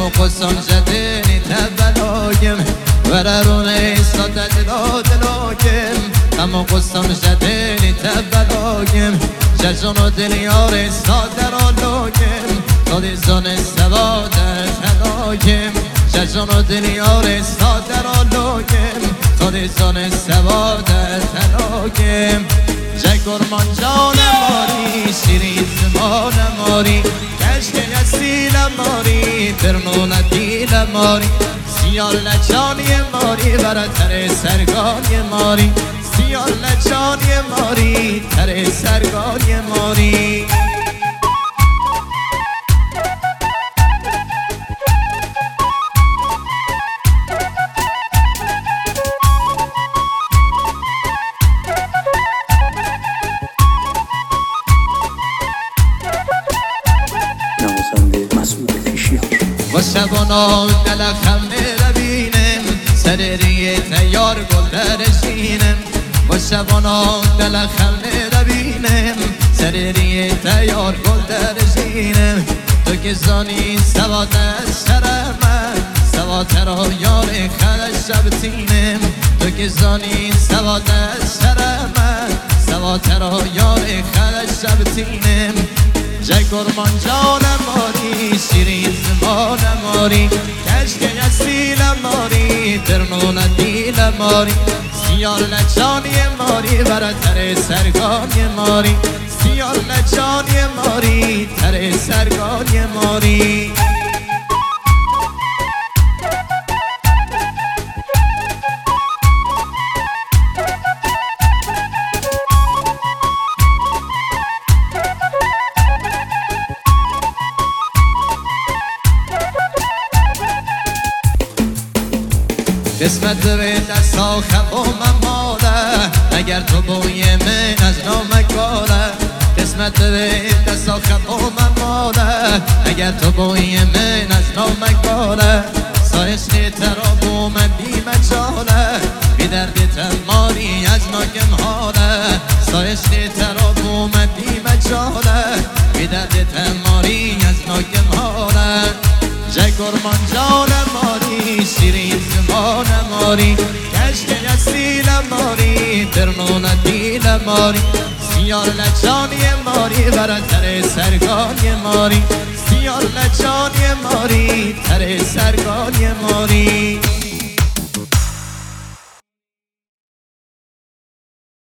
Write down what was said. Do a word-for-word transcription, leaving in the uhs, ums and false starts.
تمو قصان جديني تبلايم ورروني صدد دلو دلوكم تمو قصان جديني تبلايم ججون دلياري صدر لوكم تودي زون السواد فدايم ججون دلياري صدر لوكم تودي زون السواد فدايم جگر من جان ماری شیرین زمان ماری کشک یسیل ماری درنون دیل ماری سیال لجانی ماری برتر سرگانی ماری سیال لجانی ماری تر سرگانی ماری و شبانا دلخم نربینم سرریه تیار گل درشینم و شبانا دلخم نربینم سرریه تیار گل درشینم تو که زانی سوات شرمم سوات را یار خلش شبتینم تو که زانی سوات شرمم سوات را یار خلش شبتینم جگر من جان ماری شیرین زمان ماری کشک یسیل ماری درنون دیل ماری سیال لجانی ماری برتر سرگانی ماری سیال لجانی ماری تر سرگانی ماری قسمت به دستا خبام ماله اگر تو بوی من از نامکاله قسمت به دستا خبام ماله اگر تو بوی من از نامکاله سایش نیترا بو من بی مجاله بی درد تماری از ناکم حاله سایش نیترا بو من بی مجاله بی درد تماری از ناکم حاله جگر من جان ماری شیرین زمان ماری کشک یسیل ماری درنون دیل ماری سیال لجانی ماری برتر سرگانی ماری سیال لجانی ماری تر سرگانی ماری